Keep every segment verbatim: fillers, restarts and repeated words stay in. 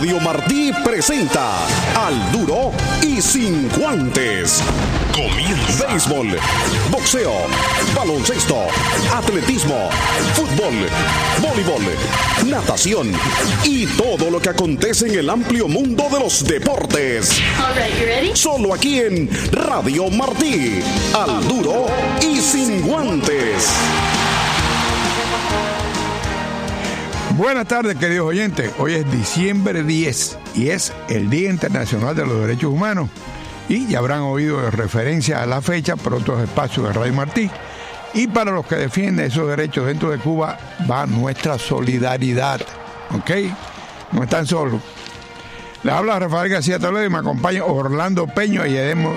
Radio Martí presenta Al Duro y Sin Guantes. Comienza. Béisbol, boxeo, baloncesto, atletismo, fútbol, voleibol, natación y todo lo que acontece en el amplio mundo de los deportes. All right, you ready? Solo aquí en Radio Martí. Al Duro y Sin Guantes. Buenas tardes, queridos oyentes. Hoy es diciembre diez y es el Día Internacional de los Derechos Humanos. Y ya habrán oído referencia a la fecha por otros espacios de Radio Martí. Y para los que defienden esos derechos dentro de Cuba va nuestra solidaridad. ¿Ok? No están solos. Les habla Rafael García Toledo y me acompaña Orlando Peño y Edemo,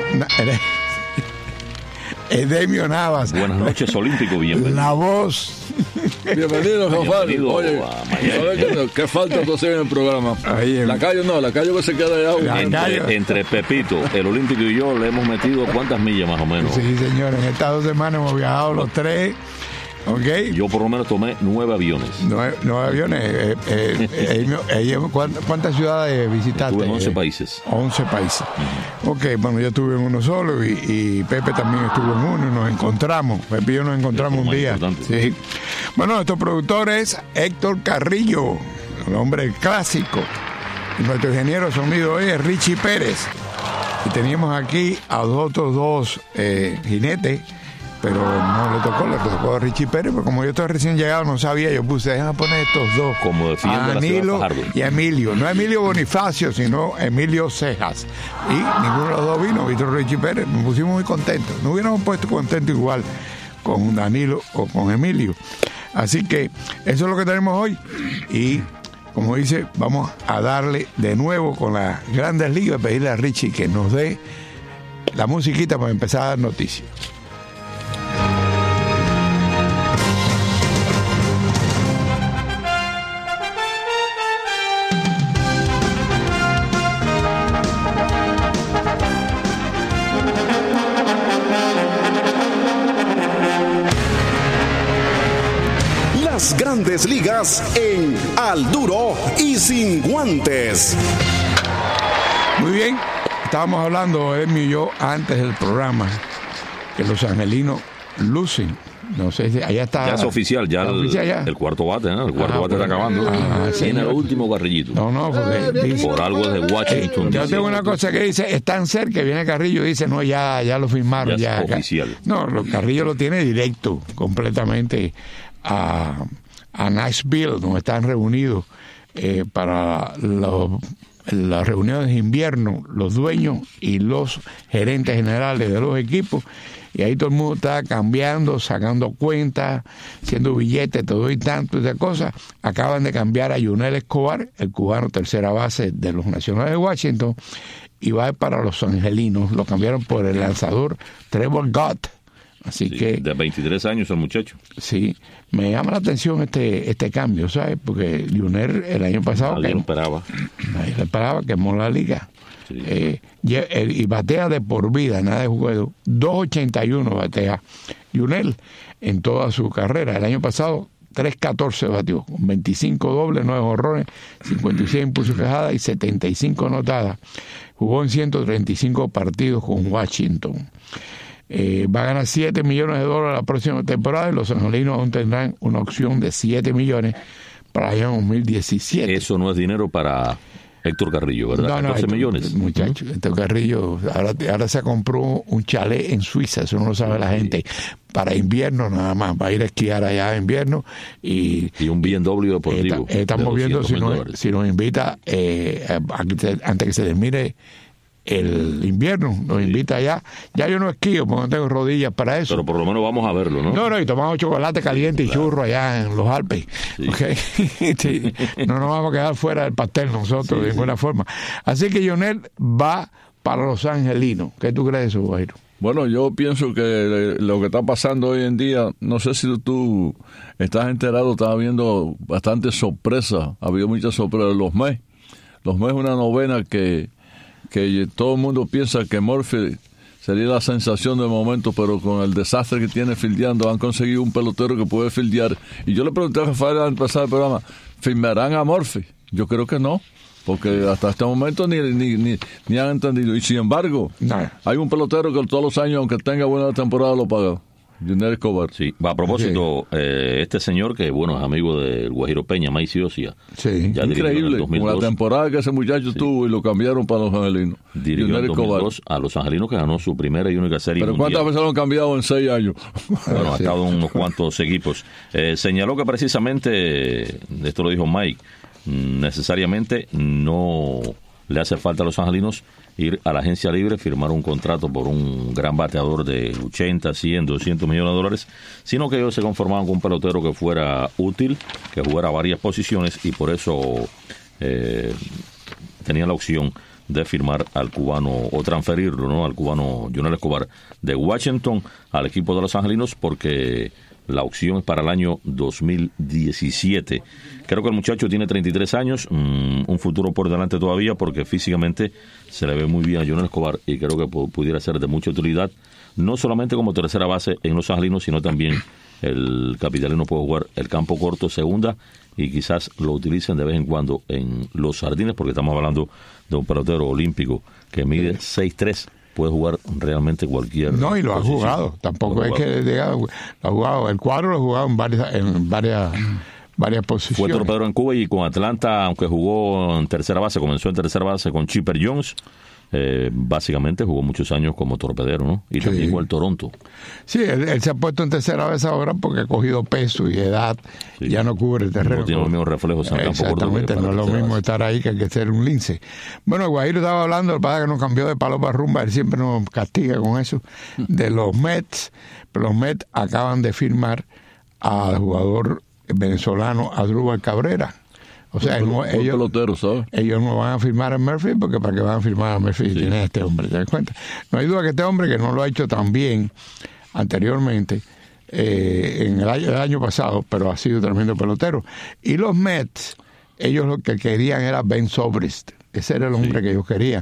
Edemio Navas. Buenas noches, Olímpico, bienvenido. La voz. Bienvenido, Rafael. Bienvenido Oye, ¿sabes qué falta tú hacer en el programa? Ahí, la calle no, la calle que se queda allá. Entre, entre Pepito, el Olímpico y yo le hemos metido ¿cuántas millas más o menos? Sí, señor, en estas dos semanas hemos viajado los tres. Okay. Yo por lo menos tomé nueve aviones. Nueve, nueve aviones. Eh, eh, eh, eh, ¿cuántas, ¿Cuántas ciudades visitaste? Estuve en once países. once países. Uh-huh. Ok, bueno, yo estuve en uno solo y, y Pepe también estuvo en uno y nos encontramos. Pepe y yo nos encontramos un día. Sí. Bueno, nuestro productor es Héctor Carrillo, el hombre clásico. Y nuestro ingeniero de sonido hoy es Richie Pérez. Y teníamos aquí a los otros dos eh, jinetes, pero no le tocó, le tocó a Richie Pérez, pero como yo estoy recién llegado, no sabía, yo puse, déjame poner estos dos, como defiende a Danilo y a Emilio, no Emilio Bonifacio, sino Emilio Cejas, y ninguno de los dos vino, Víctor Richie Pérez, nos pusimos muy contentos, no hubiéramos puesto contentos igual con Danilo o con Emilio, así que eso es lo que tenemos hoy, y como dice, vamos a darle de nuevo con las Grandes Ligas, pedirle a Richie que nos dé la musiquita para empezar a dar noticias. Grandes Ligas en Al Duro y Sin Guantes. Muy bien, estábamos hablando, Emilio y yo, antes del programa, que los angelinos lucen. No sé si allá está. Ya es oficial, ya, el, oficial ya. el cuarto bate, ¿no? El cuarto ah, bate está acabando. Ah, Tiene el último carrillito. No, no, porque dice, por algo es de Washington. Eh, yo tengo una cosa que dice, están cerca, viene Carrillo y dice, no, ya, ya lo firmaron. Ya, ya es oficial. No, lo, Carrillo lo tiene directo, completamente a, a Nashville, donde están reunidos eh, para los, las reuniones de invierno, los dueños y los gerentes generales de los equipos. Y ahí todo el mundo está cambiando, sacando cuentas, haciendo billetes, todo y tanto de cosas. Acaban de cambiar a Yunel Escobar, el cubano tercera base de los Nacionales de Washington, y va para los angelinos. Lo cambiaron por el lanzador Trevor Gott. Así sí, que, de veintitrés años el muchacho. Sí, me llama la atención este este cambio, ¿sabes? Porque Lionel el año pasado... Nadie lo esperaba. Nadie lo esperaba, quemó la liga. Sí. Eh, y, y batea de por vida, nada de juego. dos ochenta y uno batea Lionel en toda su carrera. El año pasado, tres catorce batió, con veinticinco dobles, nueve honrones, cincuenta y seis impulsos cajadas y setenta y cinco anotadas. Jugó en ciento treinta y cinco partidos con Washington. Eh, va a ganar siete millones de dólares la próxima temporada y los angelinos aún tendrán una opción de siete millones para el año dos mil diecisiete. Eso no es dinero para Héctor Carrillo, ¿verdad? No, no, catorce Héctor, millones. Muchacho, Héctor Carrillo ahora, ahora se compró un chalet en Suiza, eso no lo sabe la gente, para invierno nada más, va a ir a esquiar allá en invierno y, y un B M W deportivo. Eh, estamos de viendo si nos, si nos invita eh, a, a que, antes que se termine el invierno, nos invita allá. Ya yo no esquío porque no tengo rodillas para eso. Pero por lo menos vamos a verlo, ¿no? No, no, y tomamos chocolate caliente y claro. Churro allá en los Alpes. Sí. Okay. Sí. No nos vamos a quedar fuera del pastel nosotros sí, de ninguna sí. forma. Así que Lionel va para los angelinos. ¿Qué tú crees de eso, Guairo? Bueno, yo pienso que lo que está pasando hoy en día, no sé si tú estás enterado, estaba viendo bastante sorpresa, ha habido muchas sorpresas. Los Mets, los Mets es una novena que que todo el mundo piensa que Murphy sería la sensación del momento, pero con el desastre que tiene fildeando, han conseguido un pelotero que puede fildear. Y yo le pregunté a Rafael al empezar el programa, ¿firmarán a Murphy? Yo creo que no. porque hasta este momento ni, ni, ni, ni han entendido. Y sin embargo, no. hay un pelotero que todos los años, aunque tenga buena temporada, lo paga. Yuniel Escobar. Sí, a propósito, sí. eh, este señor que, bueno, es amigo del Guajiro Peña, Maicy Osia. Sí, ya increíble, con la temporada que ese muchacho sí. tuvo y lo cambiaron para los angelinos. Dirigió en dos mil dos a los angelinos, que ganó su primera y única serie Pero mundial. ¿cuántas veces lo han cambiado en seis años? Bueno, ha estado en unos cuantos equipos. Eh, señaló que precisamente, esto lo dijo Mike, necesariamente no le hace falta a los angelinos ir a la agencia libre, firmar un contrato por un gran bateador de ochenta, cien, doscientos millones de dólares, sino que ellos se conformaban con un pelotero que fuera útil, que jugara varias posiciones, y por eso eh, tenían la opción de firmar al cubano, o transferirlo, ¿no?, al cubano Yuniel Escobar de Washington al equipo de los angelinos, porque la opción es para el año dos mil diecisiete. Creo que el muchacho tiene treinta y tres años, mmm, un futuro por delante todavía, porque físicamente se le ve muy bien a Yuniel Escobar, y creo que pudiera ser de mucha utilidad, no solamente como tercera base en los angelinos, sino también el capitalino puede jugar el campo corto, segunda, y quizás lo utilicen de vez en cuando en los jardines, porque estamos hablando de un pelotero olímpico que mide seis tres. Puede jugar realmente cualquier No, y lo posición. ha jugado. Tampoco es que diga, lo ha jugado. El cuadro lo ha jugado en varias, en varias, varias posiciones. Fue torpedero en Cuba y con Atlanta, aunque jugó en tercera base, comenzó en tercera base con Chipper Jones. Eh, básicamente jugó muchos años como torpedero, ¿no? Y sí. también jugó el Toronto. Sí, él, él se ha puesto en tercera base ahora porque ha cogido peso y edad, sí. ya no cubre el terreno. No tiene los mismos reflejos en el campo corto. Exactamente, no es lo mismo base. Estar ahí que hay que ser un lince. Bueno, Guajiro estaba hablando, el padre que nos cambió de palo para rumba, él siempre nos castiga con eso, de los Mets, pero los Mets acaban de firmar al jugador venezolano Asdrúbal Cabrera. O sea, un, no, un ellos, pelotero, ¿sabes? ellos no van a firmar a Murphy, porque para qué van a firmar a Murphy si sí. tienen este hombre, ¿te das cuenta? No hay duda que este hombre, que no lo ha hecho tan bien anteriormente, eh, en el año, el año pasado, pero ha sido tremendo pelotero. Y los Mets, ellos lo que querían era Ben Zobrist. Ese era el hombre sí. que ellos querían,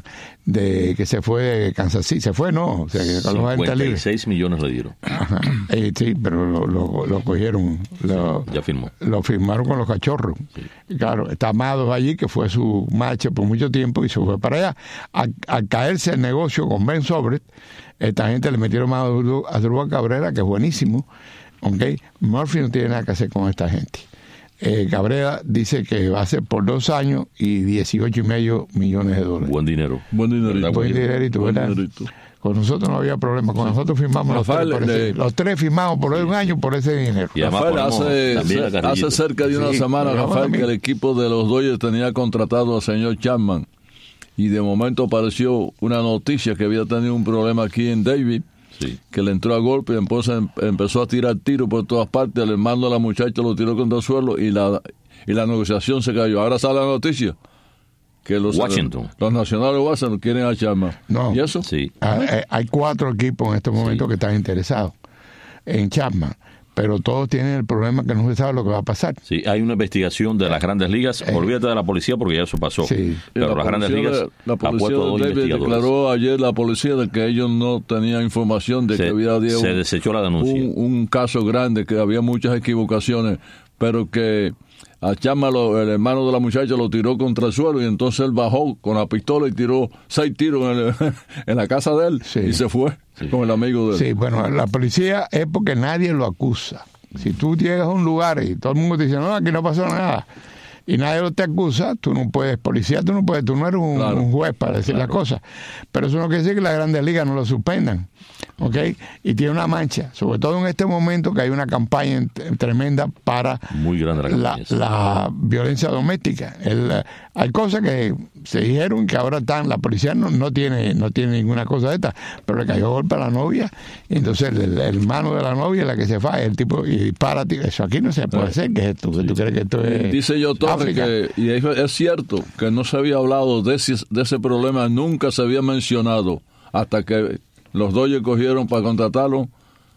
de que se fue de Kansas City. Se fue, no, o sea, que cincuenta y seis millones le dieron. Ajá. Eh, sí, pero lo, lo, lo cogieron. Lo, ya firmó. Lo firmaron con los cachorros. Sí. Y claro, está Amado allí, que fue su match por mucho tiempo, y se fue para allá. Al, al caerse el negocio con Ben Zobrist, esta gente le metieron más a Asdrúbal Cabrera, que es buenísimo. ¿Okay? Murphy no tiene nada que hacer con esta gente. Eh, Cabrera dice que va a ser por dos años y dieciocho y medio millones de dólares. Buen dinero. Buen dinerito. Buen dinerito, Buen ¿verdad? dinerito. Con nosotros no había problema. Con nosotros firmamos los tres, por ese, los tres firmamos por un año por ese dinero. Y Rafael, hace, hace cerca de una sí, semana, Rafael, que el equipo de los Dodgers tenía contratado al señor Chapman, y de momento apareció una noticia que había tenido un problema aquí en David. Sí. Que le entró a golpe y entonces empezó a tirar tiros por todas partes. El hermano de la muchacha lo tiró contra el suelo y la y la negociación se cayó. Ahora sale la noticia que los, Washington. los nacionales de Washington quieren a Chapman. No, ¿y eso? Sí. Hay, hay cuatro equipos en estos momentos sí. que están interesados en Chapman, pero todos tienen el problema que no se sabe lo que va a pasar. Sí, hay una investigación de las Grandes Ligas. Eh, Olvídate de la policía porque ya eso pasó. Sí. Pero la las Grandes Ligas de, la policía ha puesto de dos David investigadores. Declaró ayer la policía de que ellos no tenían información de se, que había se un, desechó la denuncia. Un, un caso grande, que había muchas equivocaciones, pero que a Chapman, el hermano de la muchacha, lo tiró contra el suelo, y entonces él bajó con la pistola y tiró seis tiros en, el, en la casa de él sí. y se fue sí. con el amigo de él. Sí, bueno, la policía es porque nadie lo acusa. Si tú llegas a un lugar y todo el mundo te dice, no, aquí no pasó nada, y nadie te acusa, tú no puedes, policía, tú no puedes, tú no eres un, claro. un juez para decir claro. las cosas. Pero eso no quiere decir que las Grandes Ligas no lo suspendan, ¿ok? Y tiene una mancha, sobre todo en este momento que hay una campaña tremenda para Muy grande la, la, la violencia doméstica. El, hay cosas que se dijeron que ahora están, la policía no, no tiene no tiene ninguna cosa de esta, pero le cayó golpe a la novia, y entonces el, el hermano de la novia es la que se fa, el tipo, y dispara, eso aquí no se puede hacer, que es esto, que sí. tú crees que esto es Dice yo Torres que, y es cierto que no se había hablado de ese, de ese problema, nunca se había mencionado, hasta que los Dodgers cogieron para contratarlo,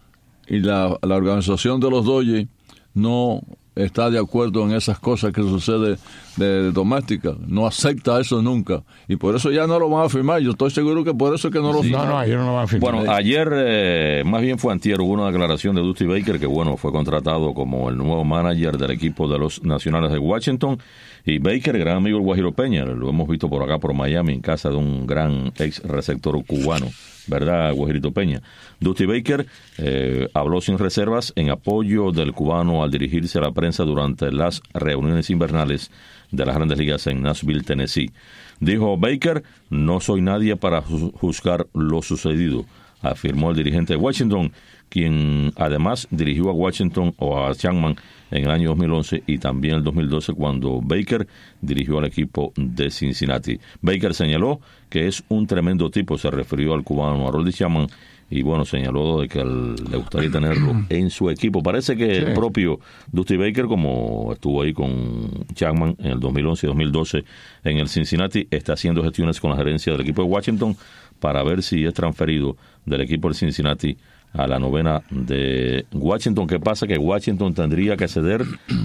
y la, la organización de los Dodgers no está de acuerdo en esas cosas que sucede de doméstica, no acepta eso nunca. Y por eso ya no lo van a firmar. Yo estoy seguro que por eso es que no lo sí. firman. No, no, ayer no lo van a firmar. Bueno, ayer, eh, más bien fue antier, hubo una declaración de Dusty Baker que, bueno, fue contratado como el nuevo manager del equipo de los Nacionales de Washington. Y Baker, gran amigo del Guajiro Peña, lo hemos visto por acá, por Miami, en casa de un gran ex receptor cubano, ¿verdad, Guajirito Peña? Dusty Baker eh, habló sin reservas en apoyo del cubano al dirigirse a la prensa durante las reuniones invernales de las Grandes Ligas en Nashville, Tennessee. Dijo Baker: no soy nadie para juzgar lo sucedido, afirmó el dirigente de Washington, quien además dirigió a Washington o a Chapman en el año dos mil once y también el dos mil doce cuando Baker dirigió al equipo de Cincinnati. Baker señaló que es un tremendo tipo, se refirió al cubano Aroldis Chapman, y bueno, señaló de que el, le gustaría tenerlo en su equipo. Parece que sí. El propio Dusty Baker, como estuvo ahí con Chapman en el dos mil once y dos mil doce en el Cincinnati, está haciendo gestiones con la gerencia del equipo de Washington para ver si es transferido del equipo de Cincinnati a la novena de Washington. ¿Qué pasa? Que Washington tendría que ceder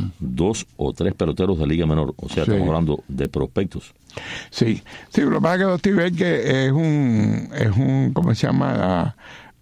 dos o tres peloteros de liga menor. O sea, sí. Estamos hablando de prospectos. Sí, sí, lo que pasa es que Dusty Baker es un, es un, ¿cómo se llama?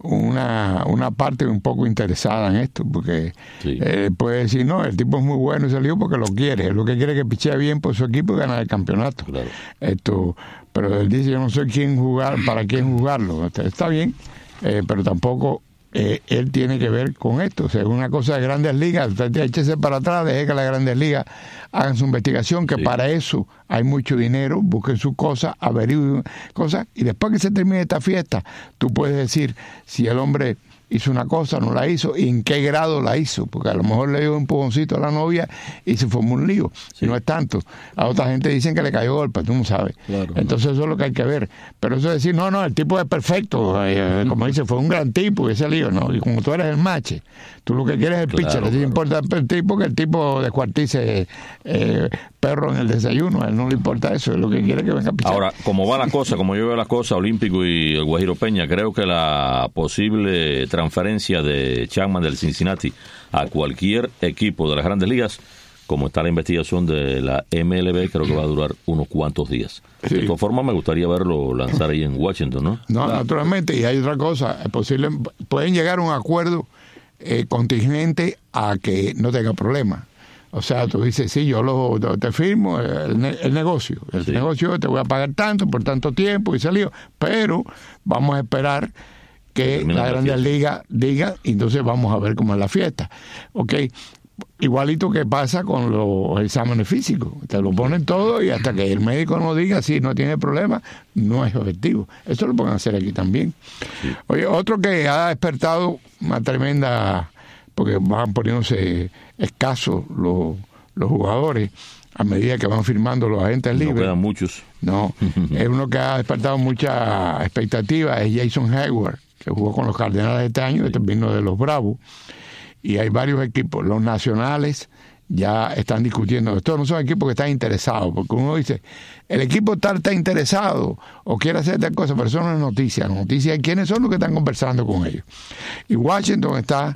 Una, una parte un poco interesada en esto, porque sí. eh, puede decir, no, el tipo es muy bueno y salió porque lo quiere, lo que quiere es que pichea bien por su equipo y ganar el campeonato. Claro. Esto, pero él dice, yo no sé quién jugar, para quién jugarlo. Está bien, eh, pero tampoco eh, él tiene que ver con esto. O sea, es una cosa de Grandes Ligas. Usted échese para atrás, deje que las Grandes Ligas hagan su investigación, que sí. Para eso hay mucho dinero, busquen sus cosas, averigüen cosas, y después que se termine esta fiesta, tú puedes decir si el hombre hizo una cosa, no la hizo, y en qué grado la hizo, porque a lo mejor le dio un empujoncito a la novia y se formó un lío, sí. Y no es tanto. A otra gente dicen que le cayó golpe, tú no sabes. Claro, entonces eso es lo que hay que ver. Pero eso es decir, no, no, el tipo es perfecto, eh, como dice, fue un gran tipo, ese lío, no, y como tú eres el mache, tú lo que quieres es el claro, pitcher, a ti te importa el tipo, que el tipo descuartice eh, perro en el desayuno, a él no le importa eso, es lo que quiere que venga a pichar. Ahora, como va la cosa, como yo veo las cosas, Olímpico y el Guajiro Peña, creo que la posible transferencia de Chapman del Cincinnati a cualquier equipo de las Grandes Ligas, como está la investigación de la M L B, creo que va a durar unos cuantos días. Sí. De todas formas, me gustaría verlo lanzar ahí en Washington, ¿no? No, claro. Naturalmente, y hay otra cosa, es posible, pueden llegar a un acuerdo eh, contingente a que no tenga problemas. O sea, tú dices, sí, yo lo, te firmo el, el negocio. El sí. negocio te voy a pagar tanto por tanto tiempo y salió. Pero vamos a esperar que la Grandes Ligas diga, y entonces vamos a ver cómo es la fiesta. Ok, igualito que pasa con los exámenes físicos. Te lo ponen todo y hasta que el médico no diga si no tiene problema, no es efectivo. Eso lo pueden hacer aquí también. Sí. Oye, otro que ha despertado una tremenda... porque van poniéndose escasos los, los jugadores a medida que van firmando los agentes libres. No quedan muchos. No, es uno que ha despertado mucha expectativa, es Jason Hayward, que jugó con los Cardenales este año, este vino de los Bravos, y hay varios equipos, los nacionales ya están discutiendo. Estos no son equipos que están interesados, porque uno dice, el equipo tal está interesado o quiere hacer tal cosa, pero eso no es noticia. La noticia es quiénes son los que están conversando con ellos. Y Washington está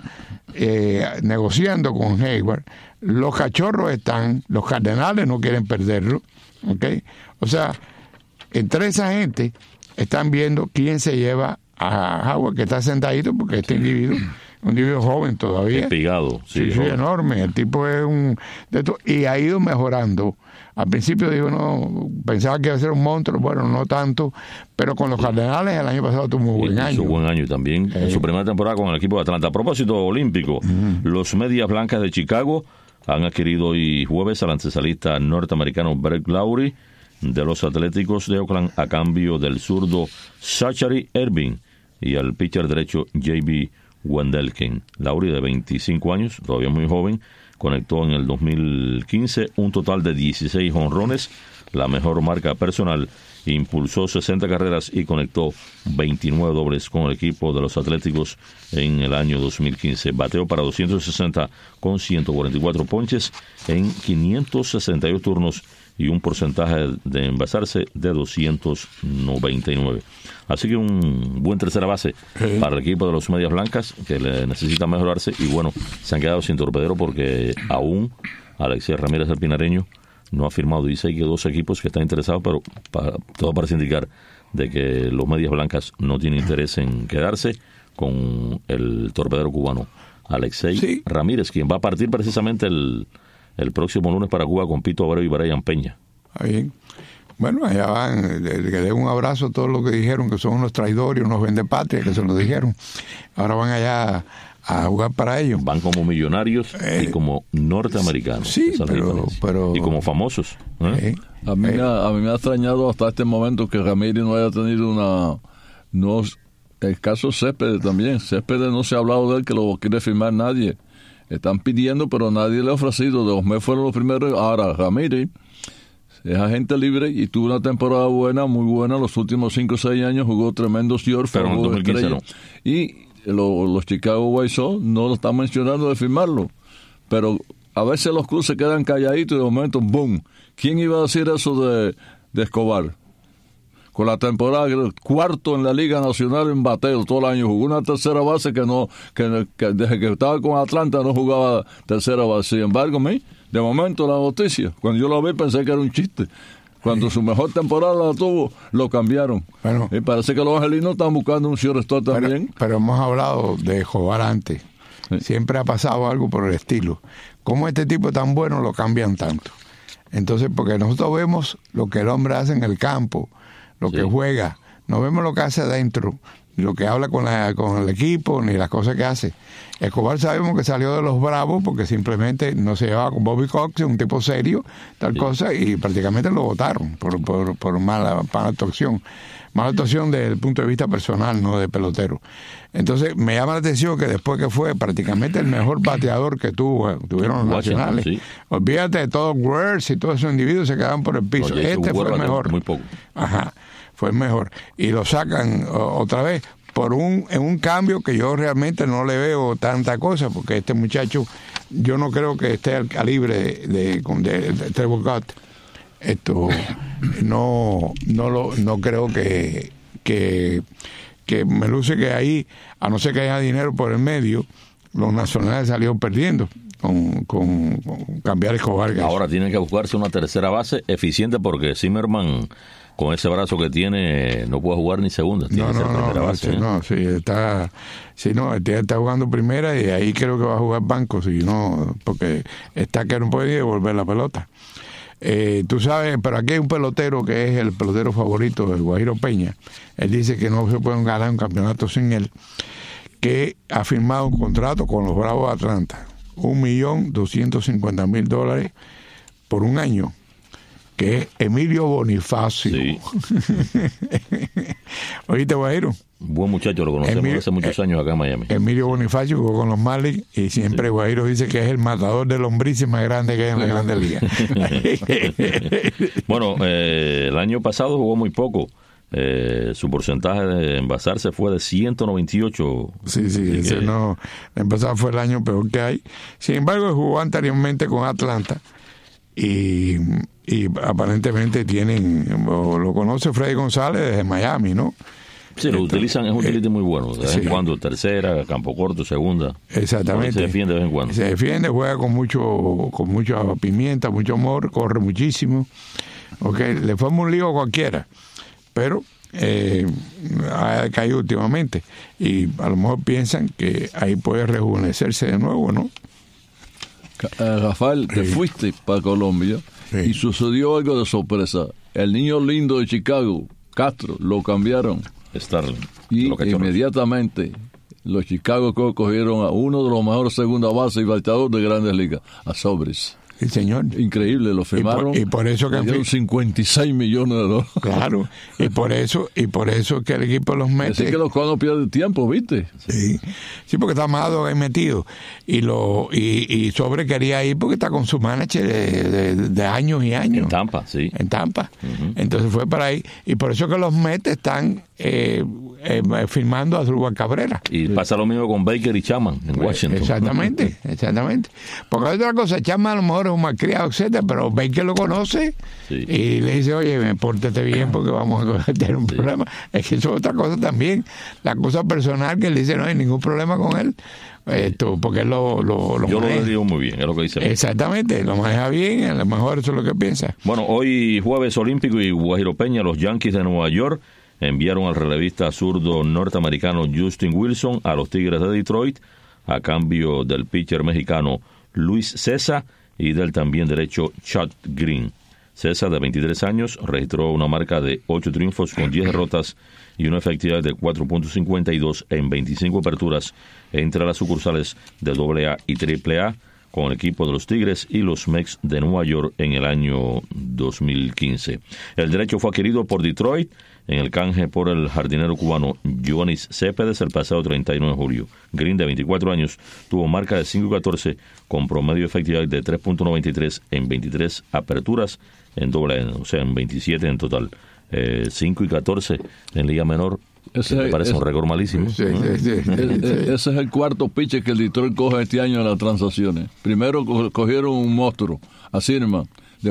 eh, negociando con Hayward. Los Cachorros están, los Cardenales no quieren perderlo, ¿ok? O sea, entre esa gente están viendo quién se lleva a Hayward, que está sentadito, porque este individuo un individuo joven todavía. Espigado, sí. Sí, sí, enorme. El tipo es un... De to- y ha ido mejorando. Al principio digo, no, pensaba que iba a ser un monstruo, bueno, no tanto, pero con los Cardenales el año pasado tuvo un buen año. Su buen año también, eh. en su primera temporada con el equipo de Atlanta. A propósito olímpico, uh-huh. los Medias Blancas de Chicago han adquirido hoy jueves al lancesalista norteamericano Brett Lawrie de los Atléticos de Oakland a cambio del zurdo Zachary Irving y al pitcher derecho J B Wendelken. Lawrie, de veinticinco años, todavía muy joven, conectó en el dos mil quince un total de dieciséis jonrones, la mejor marca personal, impulsó sesenta carreras y conectó veintinueve dobles con el equipo de los Atléticos en el año dos mil quince. Bateó para doscientos sesenta con ciento cuarenta y cuatro ponches en quinientos sesenta y dos turnos y un porcentaje de envasarse de doscientos noventa y nueve. Así que un buen tercera base sí. para el equipo de los Medias Blancas, que le necesita mejorarse, y bueno, se han quedado sin torpedero porque aún Alexis Ramírez, el pinareño, no ha firmado. Dice que dos equipos que están interesados, pero para, todo parece indicar de que los Medias Blancas no tienen interés en quedarse con el torpedero cubano Alexei sí. Ramírez, quien va a partir precisamente el, el próximo lunes para Cuba con Pito Abreu y Brian Peña. Ahí. Bueno, allá van, que den un abrazo a todos los que dijeron que son unos traidores, unos vendepatrias, que se lo dijeron. Ahora van allá a jugar para ellos. Van como millonarios eh, y como norteamericanos. Sí, pero, pero... Y como famosos. ¿eh? Eh, a, mí eh. me ha, a mí me ha extrañado hasta este momento que Ramírez no haya tenido una... no El caso Céspedes también. Céspedes no se ha hablado de él, que lo quiere firmar nadie. Están pidiendo, pero nadie le ha ofrecido. De los meses fueron los primeros. Ahora, Ramírez es agente libre y tuvo una temporada buena, muy buena. Los últimos cinco o seis años jugó tremendo señor. Pero en dos mil quince no. Y lo, los Chicago White Sox no lo están mencionando de firmarlo. Pero a veces los cruces quedan calladitos y de momento, ¡boom! ¿Quién iba a decir eso de, de Escobar? Con la temporada, cuarto en la Liga Nacional en bateo todo el año. Jugó una tercera base que no que, que desde que estaba con Atlanta no jugaba tercera base. Sin embargo, mí, de momento la noticia, cuando yo la vi pensé que era un chiste. Cuando sí. su mejor temporada la tuvo, lo cambiaron. Bueno, y parece que los angelinos están buscando un shortstop también. Pero, pero hemos hablado de Escobar antes. Sí. Siempre ha pasado algo por el estilo. ¿Cómo este tipo tan bueno lo cambian tanto? Entonces, porque nosotros vemos lo que el hombre hace en el campo, lo sí. que juega, no vemos lo que hace adentro, ni lo que habla con, la, con el equipo, ni las cosas que hace. Escobar sabemos que salió de los Bravos porque simplemente no se llevaba con Bobby Cox, un tipo serio, tal sí. cosa, y prácticamente lo votaron por, por, por mala, mala actuación. Mala actuación desde el punto de vista personal, no de pelotero. Entonces, me llama la atención que después que fue prácticamente el mejor bateador que tuvo, tuvieron los nacionales, sí. olvídate de todos Words y todos esos individuos se quedaban por el piso. Oye, este fue el mejor. Muy poco. Ajá, fue el mejor. Y lo sacan o, otra vez por un en un cambio que yo realmente no le veo tanta cosa, porque este muchacho, yo no creo que esté al calibre de, de, de, de Trevor Gott. Esto no no lo no creo que que que me luce que ahí, a no ser que haya dinero por el medio, los nacionales salieron perdiendo con, con, con cambiar Escobar. Ahora tienen que buscarse una tercera base eficiente porque Zimmerman, con ese brazo que tiene, no puede jugar ni segunda. Tiene no, que ser no, primera no, base. Sí, ¿eh? no, sí, está, sí, no, está jugando primera y ahí creo que va a jugar banco, si no, porque está que no puede devolver la pelota. Eh, tú sabes, pero aquí hay un pelotero que es el pelotero favorito de Guajiro Peña. Él dice que no se pueden ganar un campeonato sin él, que ha firmado un contrato con los Bravos de Atlanta, un millón doscientos cincuenta mil dólares por un año, que es Emilio Bonifacio. Sí. ¿Oíste, Guajiro? Buen muchacho, lo conocemos Emilio, hace muchos años acá en Miami. Emilio Bonifacio jugó con los Marlins y siempre sí. Guajiro dice que es el matador de lombrices más grande que hay en la Grande Liga. Bueno, eh, el año pasado jugó muy poco. Eh, su porcentaje de envasarse fue de ciento noventa y ocho. Sí, sí, ese que... no, el pasado fue el año peor que hay. Sin embargo, jugó anteriormente con Atlanta y, y aparentemente tienen, lo, lo conoce Freddy González desde Miami, ¿no? Sí, lo Esto, utilizan, es un utility eh, muy bueno. De vez sí. en cuando, tercera, campo corto, segunda. Exactamente. Se defiende de vez en cuando. Se defiende, juega con mucho con mucha pimienta, mucho amor, corre muchísimo. Okay, le forma un lío a cualquiera. Pero eh, ha caído últimamente. Y a lo mejor piensan que ahí puede rejuvenecerse de nuevo, ¿no? Uh, Rafael, te sí. fuiste para Colombia sí. y sucedió algo de sorpresa. El niño lindo de Chicago, Castro, lo cambiaron. Starling. Y inmediatamente los Chicago Cubs cogieron a uno de los mejores segunda base y bateadores de Grandes Ligas, a Sobres. Sí, señor. Increíble, lo firmaron. Y por, y por eso que dieron cincuenta y seis millones de dólares. Claro, y por eso y por eso que el equipo los mete. Así que los cuadros pierden tiempo, ¿viste? Sí, sí, porque está Amado ahí metido. Y lo y, y Sobre quería ir porque está con su manager de, de, de años y años. En Tampa, sí. En Tampa. Uh-huh. Entonces fue para ahí. Y por eso que los Mets están eh, eh, firmando a Asdrúbal Cabrera. Y pasa lo mismo con Baker y Chapman en Washington. Exactamente, exactamente. Porque hay otra cosa, Chapman a lo mejor es un malcriado, etcétera, pero Baker lo conoce sí. y le dice, oye, pórtate bien porque vamos a tener un sí. problema. Es que eso es otra cosa también. La cosa personal que él dice, no hay ningún problema con él. Esto, porque él lo, lo, lo yo maneja. lo digo muy bien, es lo que dice. Exactamente, lo maneja bien, a lo mejor eso es lo que piensa. Bueno, hoy jueves olímpico y Guajiro Peña, los Yankees de Nueva York enviaron al relevista zurdo norteamericano Justin Wilson a los Tigres de Detroit a cambio del pitcher mexicano Luis Cessa y del también derecho Chad Green. Cessa, de veintitrés años, registró una marca de ocho triunfos con diez derrotas y una efectividad de cuatro punto cincuenta y dos en veinticinco aperturas entre las sucursales de doble A y triple A con el equipo de los Tigres y los Mets de Nueva York en el año dos mil quince. El derecho fue adquirido por Detroit en el canje por el jardinero cubano Yonis Céspedes el pasado treinta y uno de julio. Green, de veinticuatro años, tuvo marca de cinco y catorce con promedio de efectividad de tres punto noventa y tres en veintitrés aperturas en doble A, o sea, en veintisiete en total. Eh, cinco y catorce en Liga Menor. Ese me parece ese, un récord malísimo. Sí, sí, sí, sí, ese es el cuarto pitcher que el Detroit coge este año en las transacciones. Primero cogieron un monstruo, a Zimmerman,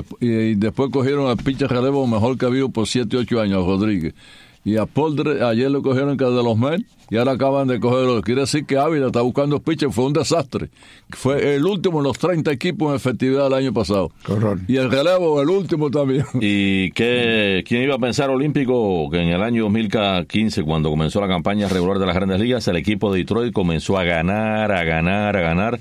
y después cogieron al pitcher relevo mejor que ha habido por siete u ocho años, a Rodríguez. Y a Poldre, ayer lo cogieron que de los Mets, y ahora acaban de cogerlo. Quiere decir que Ávila está buscando pitcher, fue un desastre. Fue el último en los treinta equipos en efectividad el año pasado. Correcto. Y el relevo, el último también. ¿Y qué, quién iba a pensar, Olímpico, que en el año dos mil quince, cuando comenzó la campaña regular de las Grandes Ligas, el equipo de Detroit comenzó a ganar, a ganar, a ganar?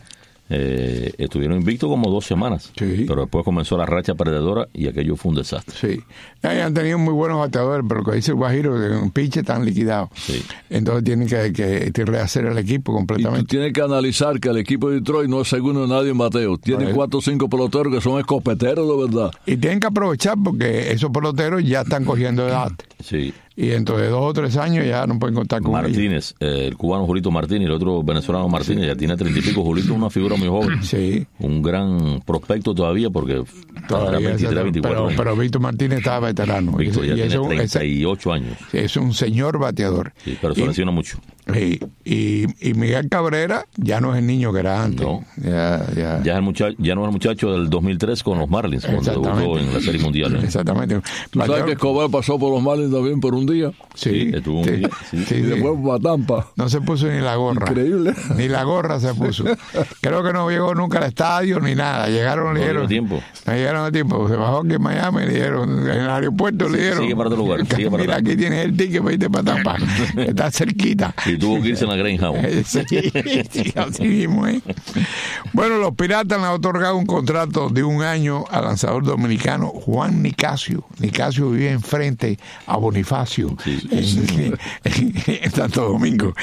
Eh, estuvieron invictos como dos semanas, sí. pero después comenzó la racha perdedora y aquello fue un desastre. Sí, han tenido muy buenos bateadores, pero lo que dice el Guajiro, de un pitcher están liquidados. Sí. Entonces tienen que, que rehacer el equipo completamente. Y tú tienes que analizar que el equipo de Detroit no es segundo nadie en bateo. Tiene bueno, cuatro o cinco peloteros que son escopeteros de verdad. Y tienen que aprovechar porque esos peloteros ya están cogiendo edad. Sí. Y dentro de dos o tres años ya no pueden contar con Martínez, eh, el cubano Julito Martínez, el otro venezolano Martínez, sí. ya tiene treinta y pico. Julito es una figura muy joven. Sí. Un gran prospecto todavía porque todavía veintitrés, veinticuatro pero, años. Pero Víctor Martínez estaba veterano. Víctor ya y tiene eso, treinta y ocho años. Sí, es un señor bateador. Sí, pero se lesiona mucho. Y, y, y Miguel Cabrera ya no es el niño que era antes. No. Ya, ya. Ya, es el muchacho, ya no es el muchacho del dos mil tres con los Marlins, cuando debutó en la Serie Mundial. ¿eh? Exactamente. ¿Tú sabes Bateador, que Escobar pasó por los Marlins también por un día? Sí. Sí, estuvo un sí, día. Sí. Sí, y después sí. para Tampa. No se puso ni la gorra. Increíble. Ni la gorra se puso. Creo que no llegó nunca al estadio ni nada. Llegaron, no le dijeron. tiempo. No llegaron a tiempo. Se bajó aquí en Miami, le dieron, en el aeropuerto sí, le dieron. Sigue para otro lugar. Sigue para Mira, aquí tienes el ticket para irte para Tampa. Está cerquita. Y tuvo que irse en la Greyhound. Sí, sí, así mismo, ¿eh? Bueno, los Piratas le han otorgado un contrato de un año al lanzador dominicano Juan Nicasio. Nicasio vive enfrente a Bonifacio, sí, sí, sí. En, en, en Santo Domingo.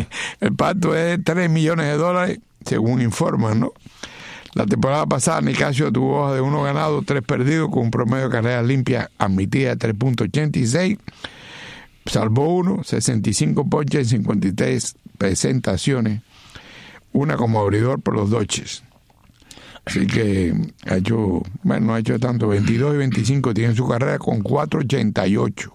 El pacto es de tres millones de dólares, según informan, ¿no? La temporada pasada Nicasio tuvo hoja de uno ganado, tres perdidos, con un promedio de carreras limpias admitida de tres punto ochenta y seis. Salvó uno, sesenta y cinco ponches en cincuenta y tres presentaciones, una como abridor por los Dodgers. Así que ha hecho, bueno, no ha hecho tanto, veintidós y veinticinco tiene su carrera con cuatro ochenta y ocho.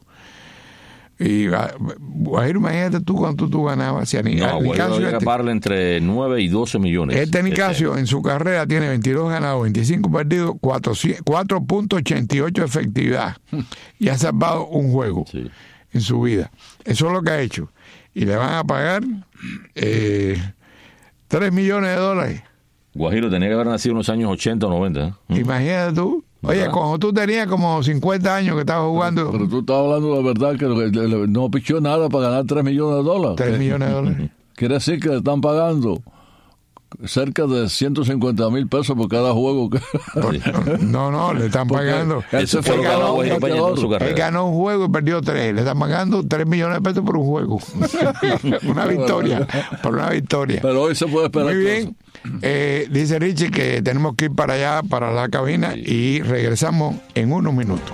Y Guajiro, imagínate tú cuánto tú ganabas. Si a Nicasio, no, Guajiro llega a pagarle entre nueve y doce millones. Este Nicasio este. en su carrera tiene veintidós ganados, veinticinco perdidos, cuatro punto ochenta y ocho de efectividad y ha salvado un juego. Sí. En su vida. Eso es lo que ha hecho. Y le van a pagar eh, tres millones de dólares. Guajiro tenía que haber nacido en los años ochenta o noventa. ¿eh? Imagínate tú. Oye, ¿verdad? Cuando tú tenías como cincuenta años que estabas jugando. Pero, pero tú estabas hablando de la verdad que no pichó nada para ganar tres millones de dólares. tres millones de dólares. Quiere decir que le están pagando cerca de ciento cincuenta mil pesos por cada juego. Que... No, no, le están pagando. Él, él, ganó, él, ganó, él ganó un juego y perdió tres. Le están pagando tres millones de pesos por un juego. Una victoria. Por una victoria. Pero hoy se puede esperar. Muy bien. Eh, dice Richie que tenemos que ir para allá, para la cabina, sí. Y regresamos en unos minutos.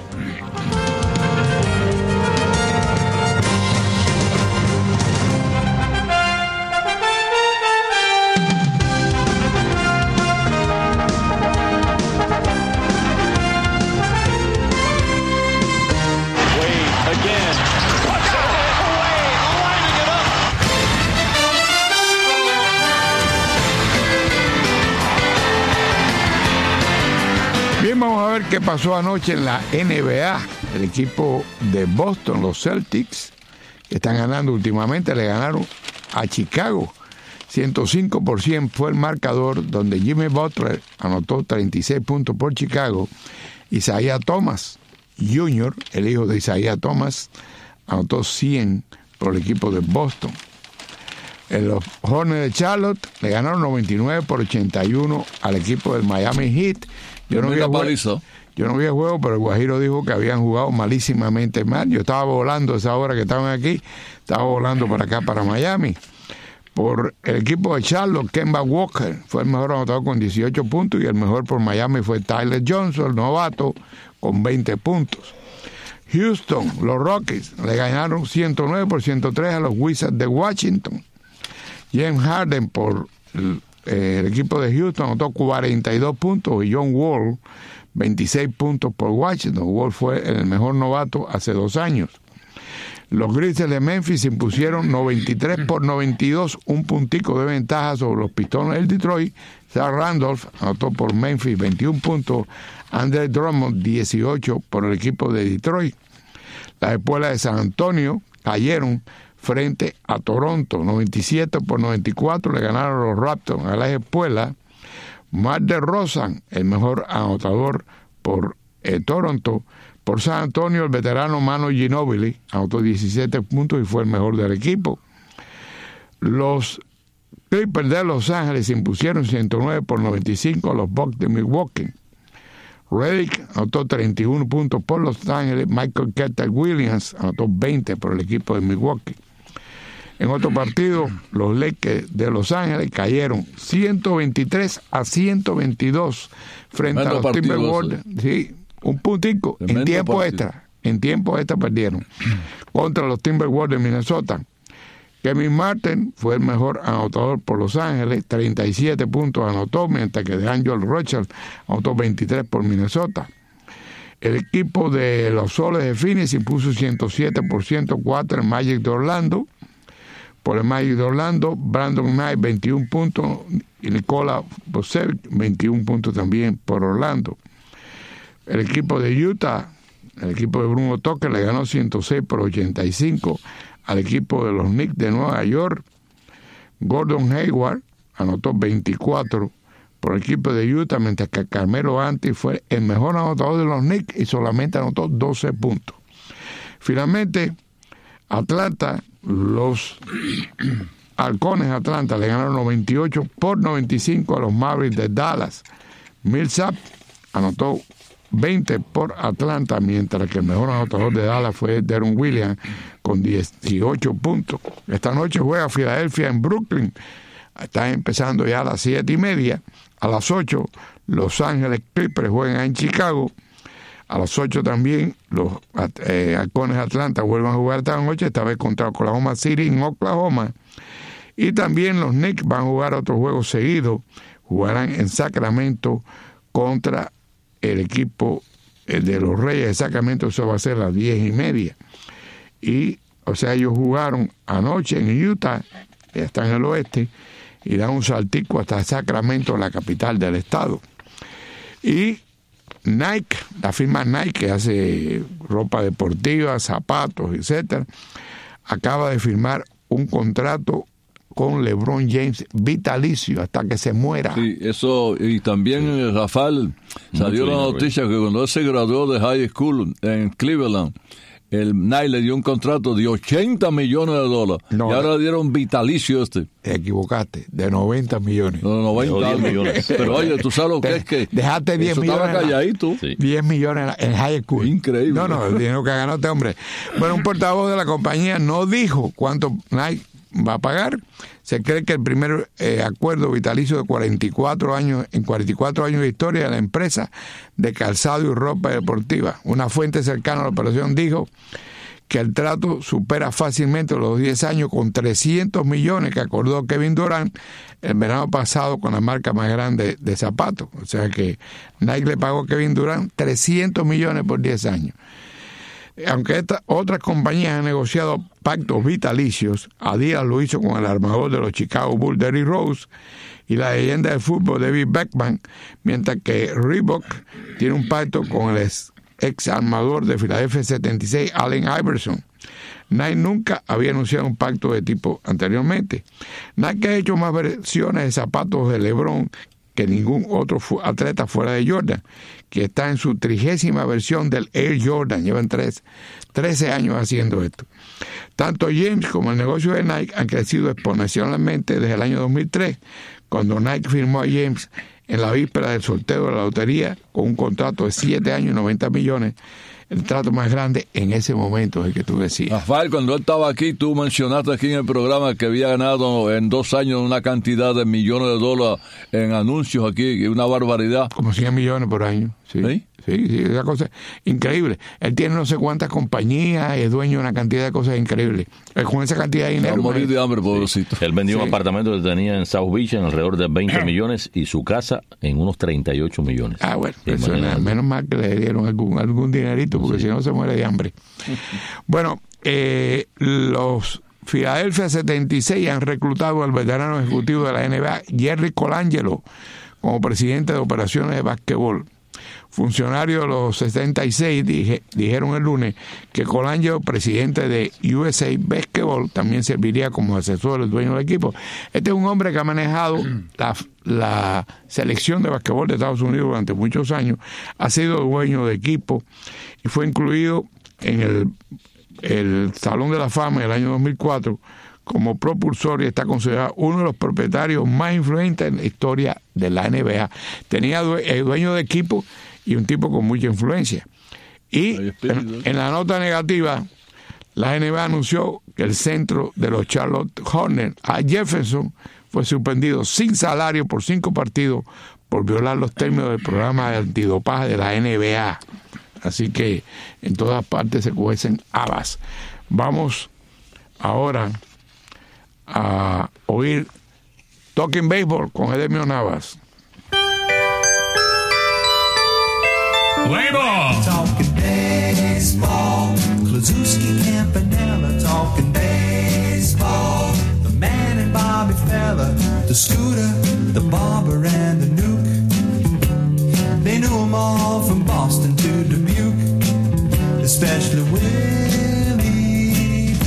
a ver qué pasó anoche en la N B A. El equipo de Boston, los Celtics, que están ganando últimamente, le ganaron a Chicago. ciento cinco por ciento fue el marcador, donde Jimmy Butler anotó treinta y seis puntos por Chicago. Isaiah Thomas junior, el hijo de Isaiah Thomas, anotó cien por el equipo de Boston. En los Hornets de Charlotte le ganaron noventa y nueve por ochenta y uno al equipo del Miami Heat. Yo no, vi el juego, yo no vi el juego, pero el Guajiro dijo que habían jugado malísimamente mal. Yo estaba volando a esa hora que estaban aquí, estaba volando para acá, para Miami. Por el equipo de Charlotte, Kemba Walker fue el mejor anotador con dieciocho puntos, y el mejor por Miami fue Tyler Johnson, el novato, con veinte puntos. Houston, los Rockets, le ganaron ciento nueve por ciento tres a los Wizards de Washington. James Harden por el, eh, el equipo de Houston anotó cuarenta y dos puntos, y John Wall veintiséis puntos por Washington. Wall fue el mejor novato hace dos años. Los Grizzlies de Memphis se impusieron noventa y tres por noventa y dos, un puntico de ventaja sobre los Pistones del Detroit. Zach Randolph anotó por Memphis veintiún puntos, Andre Drummond dieciocho por el equipo de Detroit. Las Espuelas de San Antonio cayeron frente a Toronto, noventa y siete por noventa y cuatro, le ganaron los Raptors a las Espuelas. Mar DeRozan, el mejor anotador por eh, Toronto. Por San Antonio, el veterano Manu Ginobili anotó diecisiete puntos y fue el mejor del equipo. Los Clippers de Los Ángeles se impusieron ciento nueve por noventa y cinco a los Bucks de Milwaukee. Redick anotó treinta y uno puntos por Los Ángeles. Michael Carter Williams anotó veinte por el equipo de Milwaukee. En otro partido, los Lakers de Los Ángeles cayeron ciento veintitrés a ciento veintidós frente Tremendo a los Timberwolves. Sí, un puntico Tremendo en tiempo partido. extra. En tiempo extra perdieron contra los Timberwolves de Minnesota. Kevin Martin fue el mejor anotador por Los Ángeles, treinta y siete puntos anotó, mientras que DeAngelo Russell anotó veintitrés por Minnesota. El equipo de los Soles de Phoenix impuso ciento siete por ciento cuatro en Magic de Orlando. Por el Magic de Orlando, Brandon Knight veintiún puntos y Nikola Vucevic veintiún puntos también por Orlando. El equipo de Utah, el equipo de Bruno Tucker, le ganó ciento seis por ochenta y cinco al equipo de los Knicks de Nueva York. Gordon Hayward anotó veinticuatro por el equipo de Utah, mientras que Carmelo Anthony fue el mejor anotador de los Knicks y solamente anotó doce puntos. Finalmente, Atlanta, los Halcones de Atlanta le ganaron noventa y ocho por noventa y cinco a los Mavericks de Dallas. Millsap anotó veinte por Atlanta, mientras que el mejor anotador de Dallas fue Deron Williams con dieciocho puntos. Esta noche juega Filadelfia en Brooklyn. Está empezando ya a las siete y media. A las ocho, Los Ángeles Clippers juegan en Chicago. A las ocho también, los eh, Halcones de Atlanta vuelven a jugar esta noche, esta vez contra Oklahoma City en Oklahoma. Y también los Knicks van a jugar otros juegos seguidos. Jugarán en Sacramento contra el equipo de los Reyes de Sacramento. Eso va a ser a las diez y media. Y, o sea, ellos jugaron anoche en Utah, ya está en el oeste, y dan un saltico hasta Sacramento, la capital del estado. Y Nike, la firma Nike, que hace ropa deportiva, zapatos, etcétera, acaba de firmar un contrato con LeBron James vitalicio hasta que se muera. Sí, eso, y también sí. Rafael, salió Mucho la noticia que cuando él se graduó de high school en Cleveland, el Nike le dio un contrato de ochenta millones de dólares. No, y ahora le dieron vitalicio este. Te equivocaste, de noventa millones. No, noventa millones. Pero oye, tú sabes lo que es que... Dejaste diez millones. Estaba calladito. Sí. diez millones en high school. Increíble. No, no, el dinero que ganó este hombre. Bueno, un portavoz de la compañía no dijo cuánto Nike va a pagar. Se cree que el primer eh, acuerdo vitalicio de cuarenta y cuatro años, en cuarenta y cuatro años de historia de la empresa de calzado y ropa deportiva. Una fuente cercana a la operación dijo que el trato supera fácilmente los diez años con trescientos millones que acordó Kevin Durant el verano pasado con la marca más grande de zapatos. O sea que Nike le pagó a Kevin Durant trescientos millones por diez años. Aunque esta, otras compañías han negociado pactos vitalicios, Adidas lo hizo con el armador de los Chicago Bulls, Derrick Rose, y la leyenda del fútbol, David Beckham, mientras que Reebok tiene un pacto con el ex armador de Philadelphia setenta y seis, Allen Iverson. Nike nunca había anunciado un pacto de tipo anteriormente. Nike ha hecho más versiones de zapatos de LeBron que ningún otro atleta fuera de Jordan, que está en su trigésima versión del Air Jordan. Llevan tres, trece años haciendo esto. Tanto James como el negocio de Nike han crecido exponencialmente desde el año dos mil tres, cuando Nike firmó a James en la víspera del sorteo de la lotería con un contrato de siete años y noventa millones. El trato más grande en ese momento, el que tú decías. Rafael, cuando él estaba aquí, tú mencionaste aquí en el programa que había ganado en dos años una cantidad de millones de dólares en anuncios aquí, una barbaridad. Como cien millones por año, sí. ¿Sí? Sí, sí, esa cosa increíble. Él tiene no sé cuántas compañías y es dueño de una cantidad de cosas increíbles. Con esa cantidad de dinero... Va a morir de hambre, pobrecito. Sí. Él vendió Sí. un apartamento que tenía en South Beach en alrededor de veinte millones y su casa en unos treinta y ocho millones. Ah, bueno, eso es, menos mal que le dieron algún, algún dinerito, porque sí. Si no se muere de hambre. Bueno, eh, los Philadelphia setenta y seis han reclutado al veterano ejecutivo de la N B A, Jerry Colangelo, como presidente de operaciones de básquetbol. Funcionarios de los setenta y seis dije, dijeron el lunes que Colangelo, presidente de U S A Basketball, también serviría como asesor del dueño del equipo. Este es un hombre que ha manejado la, la selección de básquetbol de Estados Unidos durante muchos años, ha sido dueño de equipo y fue incluido en el, el Salón de la Fama en el año dos mil cuatro como propulsor y está considerado uno de los propietarios más influyentes en la historia de la N B A. Tenía el dueño de equipo y un tipo con mucha influencia. Y en, en la nota negativa, la N B A anunció que el centro de los Charlotte Hornets, Al Jefferson, fue suspendido sin salario por cinco partidos por violar los términos del programa de antidopaje de la N B A. Así que en todas partes se cuecen habas. Vamos ahora a oír Talking Baseball con Edemio Navas. Play ball. Talking baseball. Klazuski, Campanella talking baseball. The man and Bobby Fella, the Scooter, the Barber and the Nuke. They knew them all from Boston to Dubuque, especially Willie,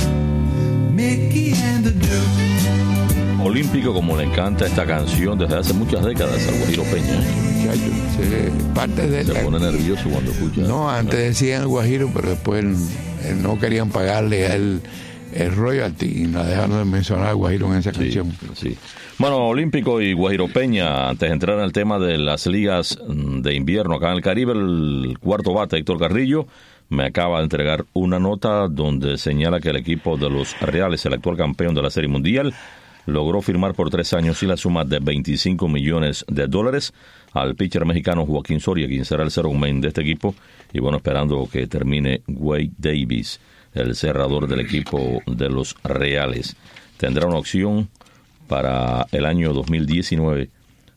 Mickey and the Duke. Olímpico, como le encanta esta canción desde hace muchas décadas al Guajiro Peña. Muchacho, se, parte de Se la, pone nervioso cuando escucha. No, antes decían el Guajiro, pero después eh, no querían pagarle a él el royalty y no dejaron de mencionar al Guajiro en esa Sí, canción. sí. Bueno, Olímpico y Guajiro Peña, antes de entrar en el tema de las ligas de invierno acá en el Caribe, el cuarto bate, Héctor Carrillo, me acaba de entregar una nota donde señala que el equipo de los Reales, el actual campeón de la Serie Mundial, logró firmar por tres años y la suma de veinticinco millones de dólares al pitcher mexicano Joaquín Soria, quien será el cero main de este equipo, y bueno, esperando que termine Wade Davis, el cerrador del equipo de los Reales. Tendrá una opción para el año dos mil diecinueve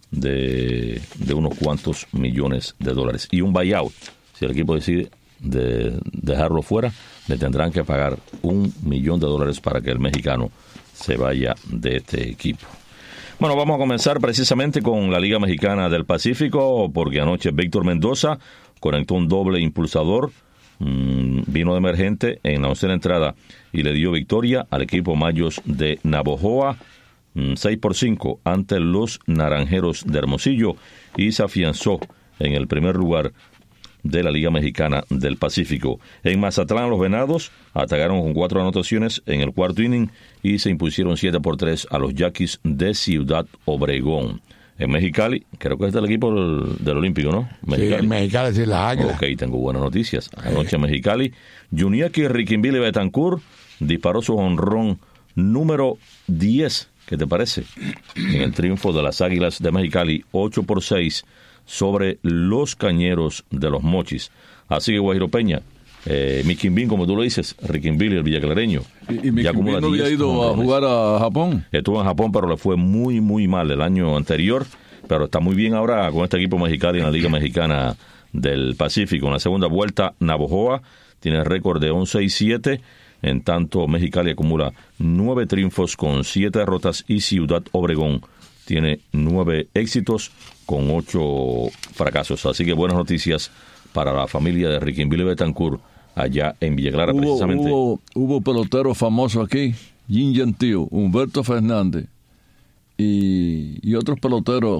de, de unos cuantos millones de dólares y un buyout. Si el equipo decide de dejarlo fuera, le tendrán que pagar un millón de dólares para que el mexicano se vaya de este equipo. Bueno, vamos a comenzar precisamente con la Liga Mexicana del Pacífico, porque anoche Víctor Mendoza conectó un doble impulsador, mmm, vino de emergente en la oncena entrada y le dio victoria al equipo Mayos de Navojoa, mmm, seis por cinco ante los Naranjeros de Hermosillo, y se afianzó en el primer lugar de la Liga Mexicana del Pacífico. En Mazatlán, los Venados atacaron con cuatro anotaciones en el cuarto inning y se impusieron siete por tres a los Yaquis de Ciudad Obregón. En Mexicali, creo que es del equipo del, del Olímpico, ¿no? Mexicali. Sí, en Mexicali, sí, las Águilas. Ok, tengo buenas noticias. Anoche en Mexicali, Juniaki Riquinville Betancourt disparó su jonrón número diez, ¿qué te parece? En el triunfo de las Águilas de Mexicali, ocho por seis sobre los Cañeros de los Mochis. Así que Guajiro Peña, eh, Miquimbín, como tú lo dices, Riquinville, el villaclareño. ¿Y, y Miquimbín no había ido a jugar a Japón? Estuvo en Japón, pero le fue muy, muy mal el año anterior, pero está muy bien ahora con este equipo mexicano en la Liga Mexicana del Pacífico. En la segunda vuelta, Navojoa tiene récord de once y siete. En tanto, Mexicali acumula nueve triunfos con siete derrotas y Ciudad Obregón tiene nueve éxitos con ocho fracasos. Así que buenas noticias para la familia de Riquinville Betancourt allá en Villa Clara, hubo, precisamente. Hubo, hubo peloteros famosos aquí, Jim Gentil, Humberto Fernández y, y otros peloteros,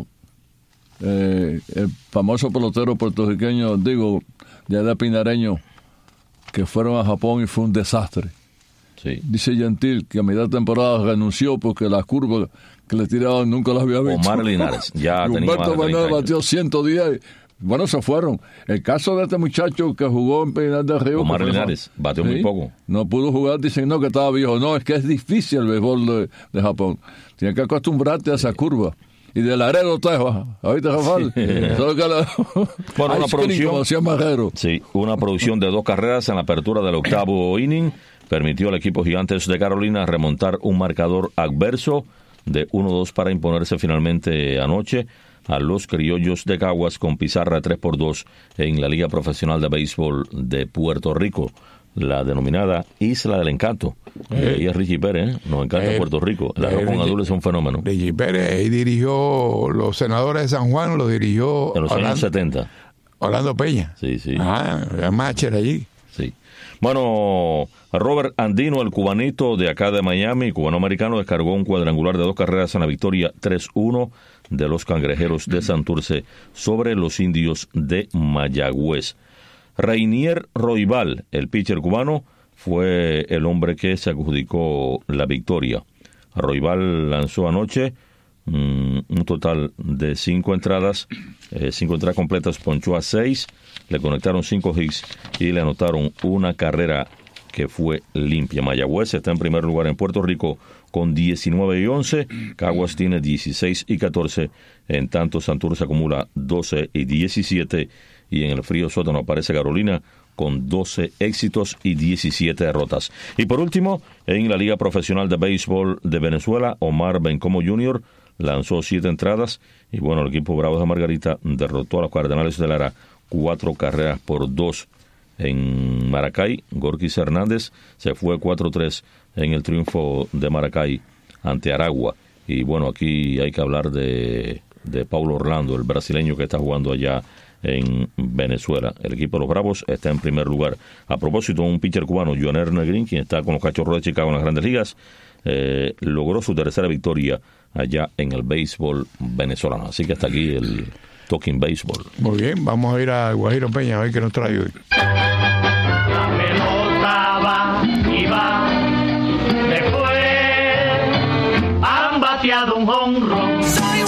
eh, el famoso pelotero puertorriqueño, digo, ya de Pinareño, que fueron a Japón y fue un desastre. Sí. Dice Gentil que a mitad de temporada renunció porque las curvas que le tiraban nunca las había visto. Omar Linares, ya tenía más Humberto de treinta Fernández años. batió ciento diez. Bueno, se fueron. El caso de este muchacho que jugó en Pinar del Río. Omar fue, Linares, batió ¿sí? muy poco. No pudo jugar, dicen no, que estaba viejo. No, es que es difícil el béisbol de, de Japón. Tienes que acostumbrarte a esa curva. Y de Laredo, Texas. ¿Oíste, Rafael? Solo que la... Bueno, una Ice cream, producción. como decía Marrero. Sí, una producción de dos carreras en la apertura del octavo inning permitió al equipo Gigantes de Carolina remontar un marcador adverso de uno dos para imponerse finalmente anoche a los Criollos de Caguas con pizarra tres por dos en la Liga Profesional de Béisbol de Puerto Rico, la denominada Isla del Encanto. Eh, y es Richie Pérez, ¿eh? Nos encanta eh, Puerto Rico. El arroz eh, con azul es un fenómeno. Richie Pérez ahí dirigió los senadores de San Juan, lo dirigió En los Orlando, años setenta. Orlando Peña. Sí, sí. Ah, era Macher allí. Sí. Bueno, Robert Andino, el cubanito de acá de Miami, cubano-americano, descargó un cuadrangular de dos carreras en la victoria tres uno de los Cangrejeros de Santurce sobre los Indios de Mayagüez. Reinier Roybal, el pitcher cubano, fue el hombre que se adjudicó la victoria. Roybal lanzó anoche mm, un total de cinco entradas, eh, cinco entradas completas, ponchó a seis, le conectaron cinco hits y le anotaron una carrera que fue limpia. Mayagüez está en primer lugar en Puerto Rico con diecinueve y once, Caguas tiene dieciséis y catorce, en tanto Santurce acumula doce y diecisiete, y en el frío sótano aparece Carolina con doce éxitos y diecisiete derrotas. Y por último, en la Liga Profesional de Béisbol de Venezuela, Omar Bencomo junior lanzó siete entradas y bueno, el equipo Bravos de Margarita derrotó a los Cardenales de Lara cuatro carreras por dos. En Maracay, Gorkis Hernández se fue cuatro tres en el triunfo de Maracay ante Aragua. Y bueno, aquí hay que hablar de, de Paulo Orlando, el brasileño que está jugando allá en Venezuela. El equipo de los Bravos está en primer lugar. A propósito, un pitcher cubano, Joner Negrín, quien está con los Cachorros de Chicago en las Grandes Ligas, eh, logró su tercera victoria allá en el béisbol venezolano. Así que hasta aquí el Talking Baseball. Muy bien, vamos a ir a Guajiro Peña a ver qué nos trae hoy. La pelota va y va, después han bateado un jonrón.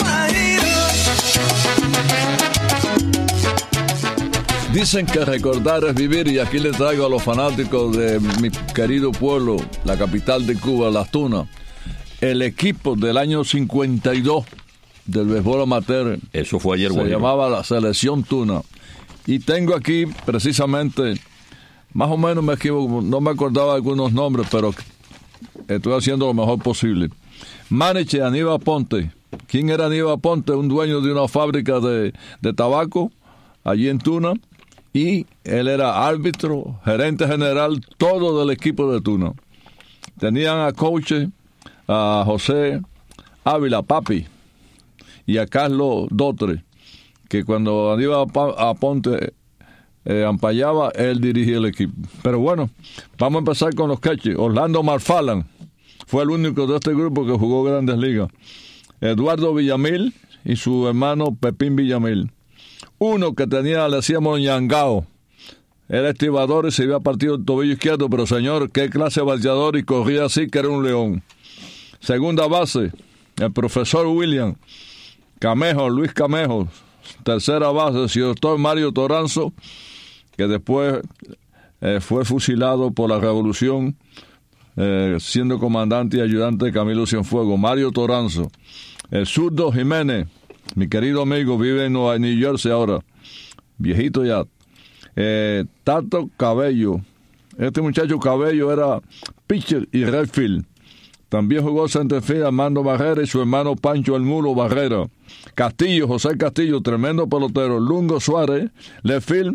Dicen que recordar es vivir, y aquí les traigo a los fanáticos de mi querido pueblo, la capital de Cuba, Las Tunas, el equipo del año cincuenta y dos del béisbol amateur. Eso fue ayer, Se Guajiro. llamaba la Selección Tuna. Y tengo aquí precisamente, más o menos me equivoco, no me acordaba algunos nombres, pero estoy haciendo lo mejor posible. Manager Aníbal Ponte. ¿Quién era Aníbal Ponte? Un dueño de una fábrica de, de tabaco allí en Tuna. Y él era árbitro, gerente general, todo del equipo de Tuna. Tenían a coaches, a José Ávila, Papi, y a Carlos Dotre, que cuando Aníbal Ponte eh, ampallaba, él dirigía el equipo. Pero bueno, vamos a empezar con los catchers. Orlando Marfalan fue el único de este grupo que jugó Grandes Ligas. Eduardo Villamil y su hermano Pepín Villamil. Uno que tenía, le decíamos ñangao, era estibador y se había partido el tobillo izquierdo, pero señor, qué clase de bateador, y corría así que era un león. Segunda base, el profesor William Camejo, Luis Camejo. Tercera base, el doctor Mario Toranzo, que después eh, fue fusilado por la revolución, eh, siendo comandante y ayudante de Camilo Cienfuegos. Mario Toranzo. El zurdo Jiménez, mi querido amigo, vive en Nueva New Jersey ahora, viejito ya. Eh, Tato Cabello, este muchacho Cabello era pitcher y right field. También jugó centerfield Armando Barrera y su hermano Pancho El Mulo Barrera. Castillo, José Castillo, tremendo pelotero. Lungo Suárez, left field,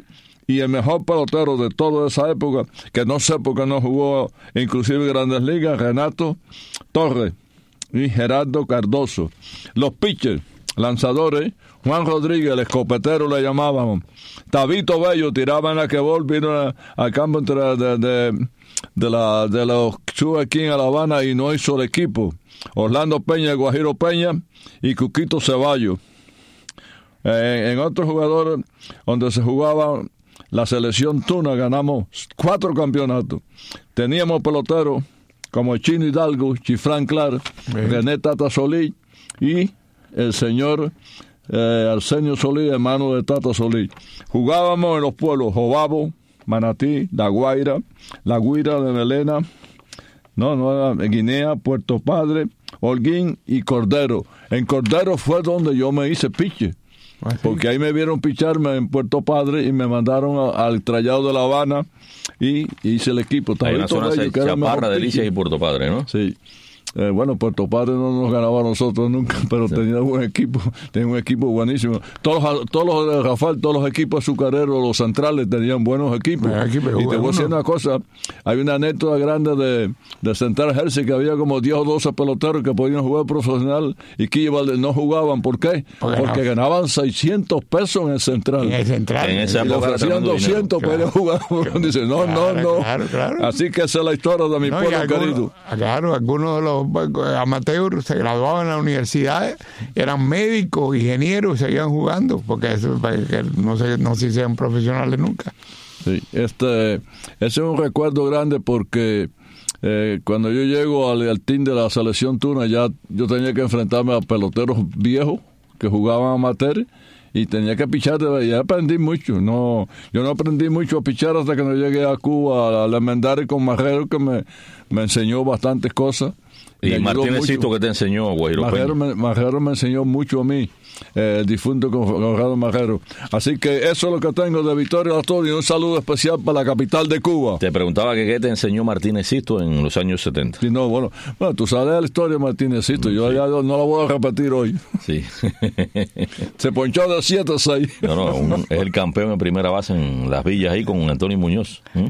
y el mejor pelotero de toda esa época, que no sé por qué no jugó inclusive Grandes Ligas, Renato Torres y Gerardo Cardoso. Los pitchers, lanzadores, Juan Rodríguez, el escopetero le llamábamos. Tabito Bello tiraba en la que vol, vino al campo entre de, de, de, la, de los Cubs aquí en La Habana y no hizo el equipo. Orlando Peña, Guajiro Peña y Cuquito Ceballos. Eh, en otros jugadores donde se jugaba la selección Tuna, ganamos cuatro campeonatos. Teníamos peloteros como Chino Hidalgo, Chifrán Clar, Bien. René Tata Solís y el señor eh, Arsenio Solís, hermano de Tata Solís. Jugábamos en los pueblos Jobabo, Manatí, La Guaira, La Guira de Melena, no, no era Guinea, Puerto Padre, Holguín y Cordero. En Cordero fue donde yo me hice pitcher, ¿Ah, sí? porque ahí me vieron picharme en Puerto Padre y me mandaron a, al Trallado de La Habana y hice el equipo. Hay una zona de Chaparra, Delicias y Puerto Padre, ¿no? Sí. Eh, bueno, Puerto Padre no nos ganaba a nosotros nunca, pero sí. tenía un buen equipo, tenía un equipo buenísimo. Todos los, todos los, Rafael, todos los equipos azucareros, los centrales, tenían buenos equipos. Aquí y te voy a decir una cosa, hay una anécdota grande de, de Central Jersey, que había como diez o doce peloteros que podían jugar profesional y que no jugaban. ¿Por qué? Porque, Porque no. ganaban seiscientos pesos en el Central. En el Central. En esa y le ofrecían doscientos para ir a jugar. Dice, no, claro, no, no. Claro, claro. Así que esa es la historia de mi no, pueblo alguno, querido. Claro, algunos de los amateurs se graduaban en la universidad, eran médicos, ingenieros, y seguían jugando, porque eso, que no se, no se hicieron profesionales nunca. Sí, este, ese es un recuerdo grande porque eh, cuando yo llego al, al team de la selección Tuna, ya yo tenía que enfrentarme a peloteros viejos que jugaban amateur y tenía que pichar, y aprendí mucho. No, yo no aprendí mucho a pichar hasta que no llegué a Cuba, a la Almendares con Majero, que me, me enseñó bastantes cosas. Y Martínez Sisto, que te enseñó, Guajiro Majero me, Majero me enseñó mucho a mí, eh, el difunto Conrado Majero. Así que eso es lo que tengo de Victoria Latour, y un saludo especial para la capital de Cuba. Te preguntaba que qué te enseñó Martínez Sisto en los años setenta. Sí, no, bueno, bueno, tú sabes la historia de Martínez Sisto, yo sí. ya no la voy a repetir hoy. Sí. Se ponchó de siete a seis. No, no, un, es el campeón en primera base en Las Villas ahí con Antonio Muñoz. ¿Mm?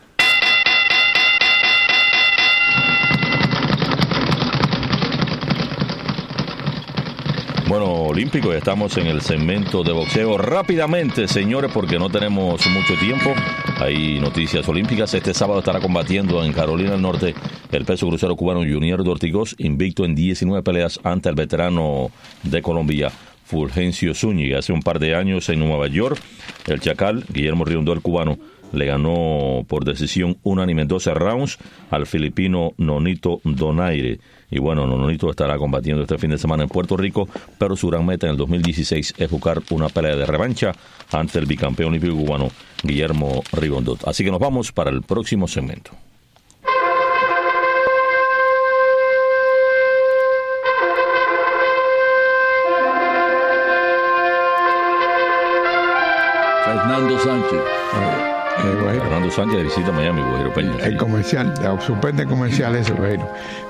Bueno, olímpico, ya estamos en el segmento de boxeo. Rápidamente, señores, porque no tenemos mucho tiempo. Hay noticias olímpicas. Este sábado estará combatiendo en Carolina del Norte el peso crucero cubano Junior de Ortigoz, invicto en diecinueve peleas ante el veterano de Colombia, Fulgencio Zúñiga. Hace un par de años en Nueva York, el Chacal, Guillermo Riondo, el cubano, le ganó por decisión unánime en doce rounds al filipino Nonito Donaire. Y bueno, Nonito estará combatiendo este fin de semana en Puerto Rico, pero su gran meta en el dos mil dieciséis es buscar una pelea de revancha ante el bicampeón olímpico cubano Guillermo Rigondot. Así que nos vamos para el próximo segmento. Fernando Sánchez. Eh, bueno. Fernando Sánchez de visita a Miami, Guajiro Peña. El, el comercial, la suspende comercial eso, bueno.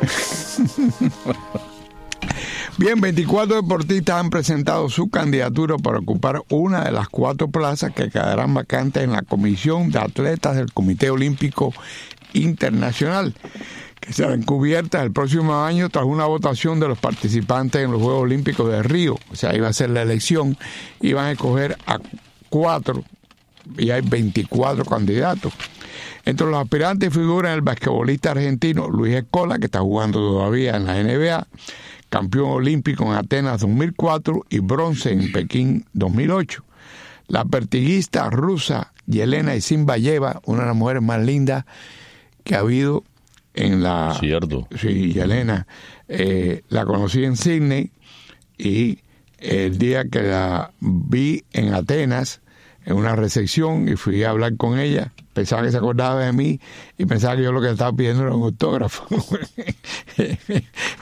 Bien, veinticuatro deportistas han presentado su candidatura para ocupar una de las cuatro plazas que quedarán vacantes en la Comisión de Atletas del Comité Olímpico Internacional, que serán cubiertas el próximo año tras una votación de los participantes en los Juegos Olímpicos de Río. O sea, iba a ser la elección, iban a escoger a cuatro y hay veinticuatro candidatos. Entre los aspirantes figuran el basquetbolista argentino Luis Escola, que está jugando todavía en la N B A, campeón olímpico en Atenas dos mil cuatro y bronce en Pekín dos mil ocho. La pertiguista rusa Yelena Isinbayeva, una de las mujeres más lindas que ha habido en la... Cierto. Sí, Yelena. Eh, la conocí en Sydney y el día que la vi en Atenas, en una recepción, y fui a hablar con ella, pensaba que se acordaba de mí y pensaba que yo lo que estaba pidiendo era un autógrafo.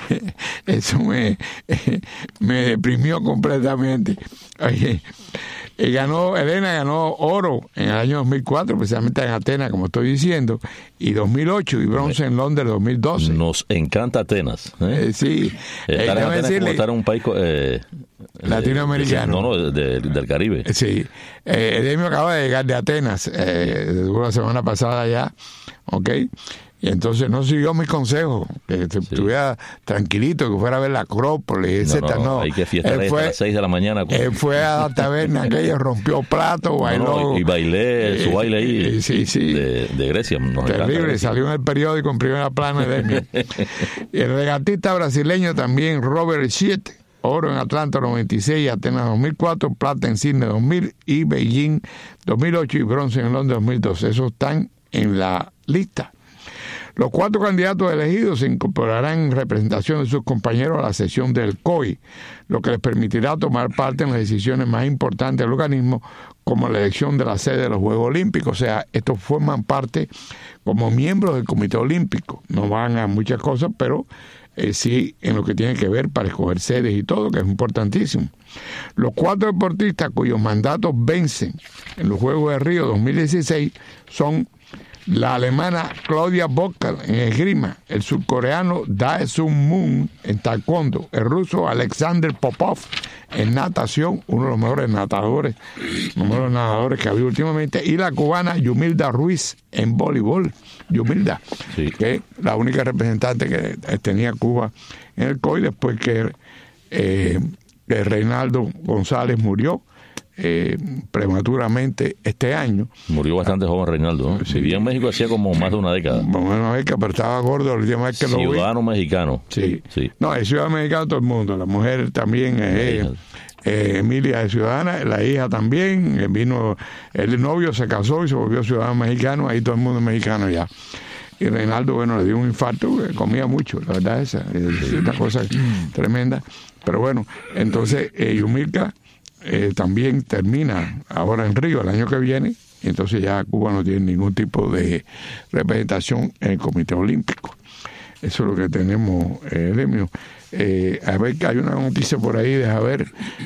Eso me, me deprimió completamente. Oye, Y ganó, Elena ganó oro en el año dos mil cuatro, precisamente en Atenas, como estoy diciendo, y dos mil ocho, y bronce en Londres dos mil doce. Nos encanta Atenas. ¿eh? Eh, sí. Estar eh, en Atenas decirle, como estar en un país eh, latinoamericano. Eh, no, no, de, de, del Caribe. Sí. Eh, Edemio acaba de llegar de Atenas, eh, la semana pasada ya, ¿ok? Y entonces no siguió mis consejos, que sí. estuviera tranquilito, que fuera a ver la Acrópolis, etcétera. No, no, no. Hay que fiestar a las seis de la mañana. Con... Él fue a la taberna aquella, rompió plato, bailó. No, no, y bailé, su baile ahí eh, sí, sí. De, de Grecia. Terrible, salió en el periódico en primera plana de Y el regatista brasileño también, Robert Schiet, oro en Atlanta noventa y seis, Atenas dos mil cuatro, plata en Sydney dos mil y Beijing dos mil ocho y bronce en Londres dos mil doce. Esos están en la lista. Los cuatro candidatos elegidos se incorporarán en representación de sus compañeros a la sesión del C O I, lo que les permitirá tomar parte en las decisiones más importantes del organismo, como la elección de la sede de los Juegos Olímpicos. O sea, estos forman parte como miembros del Comité Olímpico. No van a muchas cosas, pero eh, sí en lo que tiene que ver para escoger sedes y todo, que es importantísimo. Los cuatro deportistas cuyos mandatos vencen en los Juegos de Río dos mil dieciséis son la alemana Claudia Bockel en esgrima, el surcoreano Dae Sung Moon en taekwondo, el ruso Alexander Popov en natación, uno de los mejores nadadores, los mejores nadadores que ha habido últimamente, y la cubana Yumilda Ruiz en voleibol. Yumilda, sí. que es la única representante que tenía Cuba en el C O I después que, eh, que Reinaldo González murió Eh, prematuramente este año. Murió bastante ah, joven Reinaldo, ¿no? Sí. Vivía en México hacía como más de una década. Como una década, pero estaba gordo la última vez que lo vi. Ciudadano mexicano. Sí. sí. No, es ciudadano mexicano todo el mundo. La mujer también es eh, eh, Emilia es ciudadana, la hija también. Eh, vino, el novio se casó y se volvió ciudadano mexicano. Ahí todo el mundo es mexicano ya. Y Reinaldo, bueno, le dio un infarto, comía mucho, la verdad esa. Es una cosa tremenda. Pero bueno, entonces eh, Yumilka Eh, también termina ahora en Río el año que viene, y entonces ya Cuba no tiene ningún tipo de representación en el Comité Olímpico. Eso es lo que tenemos, eh, Demio. Eh, a ver, que hay una noticia por ahí, deja ver.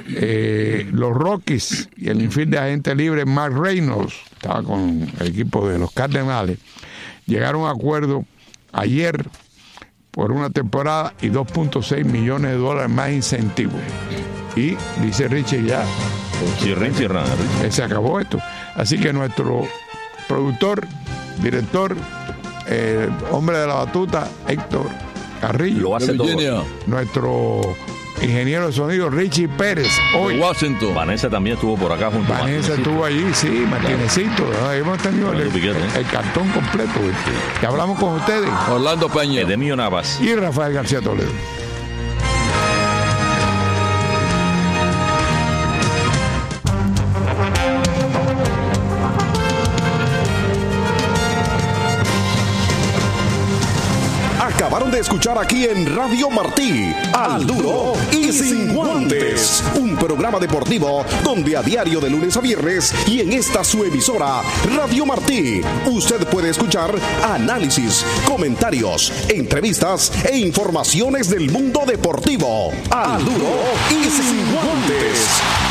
Eh, los Rockies y el infield de agente libre Mark Reynolds, estaba con el equipo de los Cardenales, llegaron a acuerdo ayer por una temporada y dos punto seis millones de dólares más incentivos. Y dice Richie ya sí, Richie, Richie. se acabó esto, así que nuestro productor, director, eh, hombre de la batuta, Héctor Carrillo, lo hace todo. Nuestro ingeniero de sonido Richie Pérez hoy. Washington. Vanessa también estuvo por acá junto a Vanessa estuvo allí, sí, Martinecito, ¿no? Hemos tenido el, el, el cartón completo. Que hablamos con ustedes, Orlando Peña, Edemio Navas y Rafael García Toledo. Acabaron de escuchar aquí en Radio Martí, Al Duro y Sin Guantes, un programa deportivo donde a diario de lunes a viernes y en esta su emisora, Radio Martí, usted puede escuchar análisis, comentarios, entrevistas e informaciones del mundo deportivo. Al Duro y Sin Guantes.